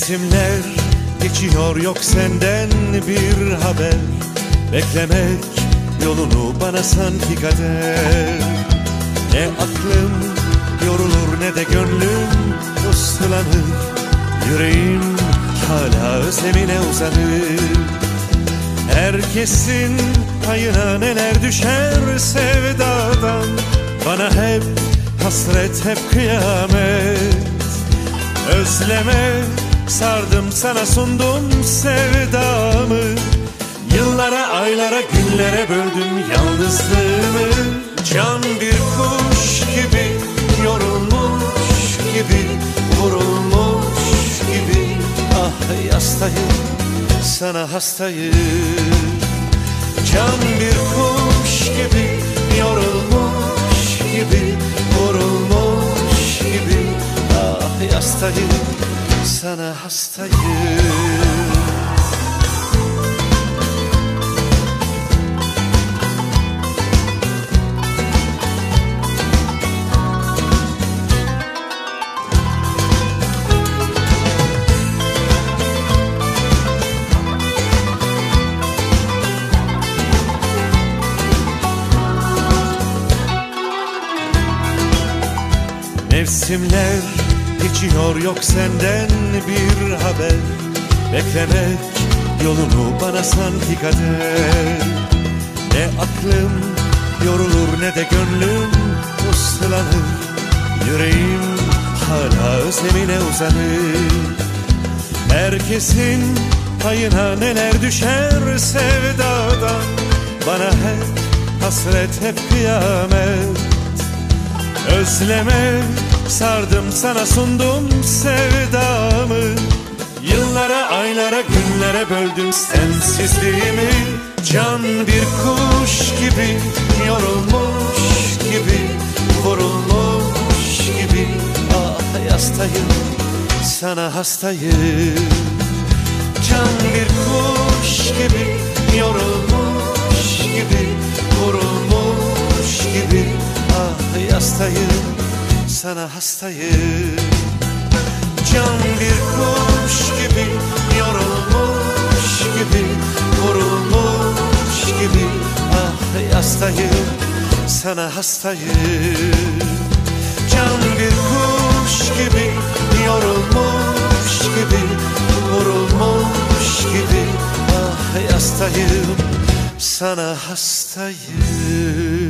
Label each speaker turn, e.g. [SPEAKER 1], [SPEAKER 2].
[SPEAKER 1] Mevsimler geçiyor, yok senden bir haber. Beklemek yolunu bana sanki kader. Ne aklım yorulur ne de gönlüm uslanır. Yüreğim hala özlemine uzanır. Herkesin payına neler düşer sevdadan. Bana hep hasret, hep kıyamet. Özleme sardım, sana sundum sevdamı. Yıllara, aylara, günlere böldüm yalnızlığımı. Can bir kuş gibi, yorulmuş gibi, vurulmuş gibi. Ah yastayım, sana hastayım. Can bir kuş gibi, yorulmuş gibi, vurulmuş gibi. Ah yastayım, sana hastayım. Mevsimler geçiyor, yok senden bir haber. Beklemek yolunu bana sanki kader. Ne aklım yorulur ne de gönlüm uslanır. Yüreğim hala özlemine uzanır. Herkesin payına neler düşer sevdadan. Bana hep hasret, hep kıyamet. Özleme sardım, sana sundum sevdamı. Yıllara, aylara, günlere böldüm sensizliğimi. Can bir kuş gibi, yorulmuş gibi, vurulmuş gibi. Ah yastayım, sana hastayım. Can bir kuş gibi, yorulmuş gibi, vurulmuş gibi. Ah yastayım, sana hastayım. Can bir kuş gibi, yorulmuş gibi, vurulmuş gibi. Ah yastayım, sana hastayım. Can bir kuş gibi, yorulmuş gibi, vurulmuş gibi. Ah yastayım, sana hastayım.